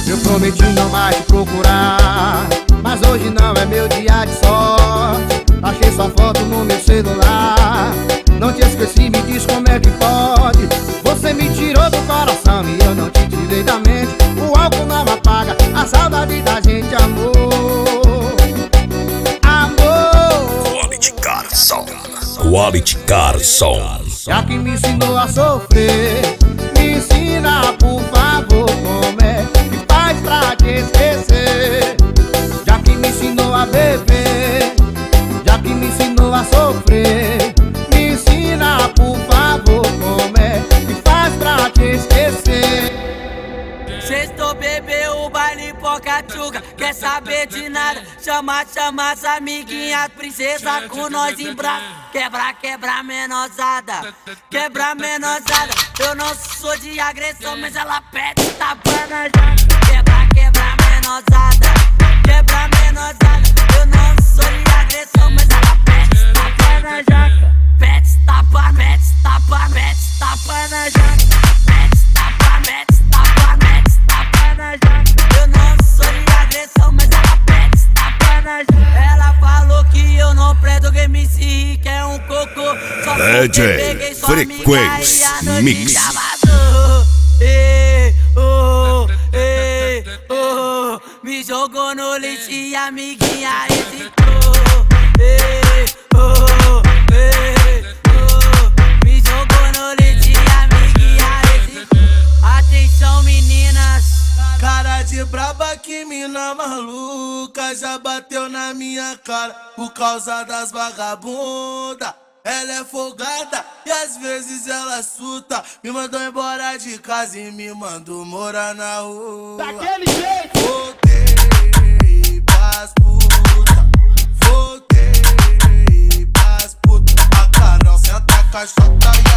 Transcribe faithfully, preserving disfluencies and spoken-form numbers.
Eu prometi não mais te procurar, mas hoje não é meu dia de sorte. Achei sua foto no meu celular, não te esqueci, me diz como é que pode. Você me tirou do coração e eu não te tirei da mente. O álcool não apaga a saudade da gente, amor. Amor. Quality Carson, Quality Carson. Já que me ensinou a sofrer, me ensina por favor como é que faz pra te esquecer. Já que me ensinou a beber, já que me ensinou a sofrer, me ensina por favor como é que faz pra te esquecer. Sextou, bebeu, o baile pocachuca, quer saber de nada? Chama, chama as amiguinhas, princesa com nós em braço. Quebra, quebra menosada, quebra menosada. Eu não sou de agressão, mas ela pede tapa na jaca. Quebra, quebra menosada, quebra menosada. Eu não sou de agressão, mas ela pede tapa na jaca. Pede tapa, pede tapa, pede tapa na jaca. Pede tapa, pede tapa, pede tapa na jaca. Eu não sou de agressão, mas ela pede tapa na jaca. Ela falou que eu não presto, que M C Rick é um cocô. Só D J Frequência Mix. Ei, oh, ei, oh, me jogou no lixo e a amiguinha hesitou. Ei, oh, ei, oh, me jogou no lixo e a amiguinha hesitou. Atenção, meninas, cara de braba, que mina maluca, já bateu na minha cara por causa das vagabundas. Ela é folgada e às vezes ela suta. Me mandou embora de casa e me mandou morar na rua. Daquele jeito. Voltei pras puta, voltei pras puta. A Carol senta a caixota e